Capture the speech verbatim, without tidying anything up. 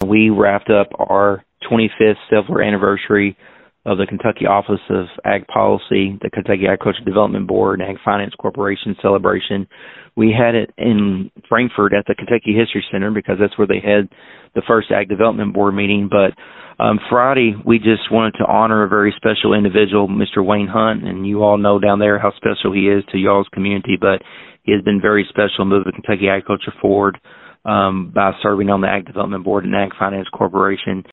We wrapped up our twenty-fifth silver anniversary of the Kentucky Office of Ag Policy, the Kentucky Agricultural Development Board, and Ag Finance Corporation celebration. We had it in Frankfort at the Kentucky History Center because that's where they had the first Ag Development Board meeting. But um, Friday, we just wanted to honor a very special individual, Mister Wayne Hunt, and you all know down there how special he is to y'all's community, but he has been very special moving Kentucky agriculture forward um, by serving on the Ag Development Board and Ag Finance Corporation.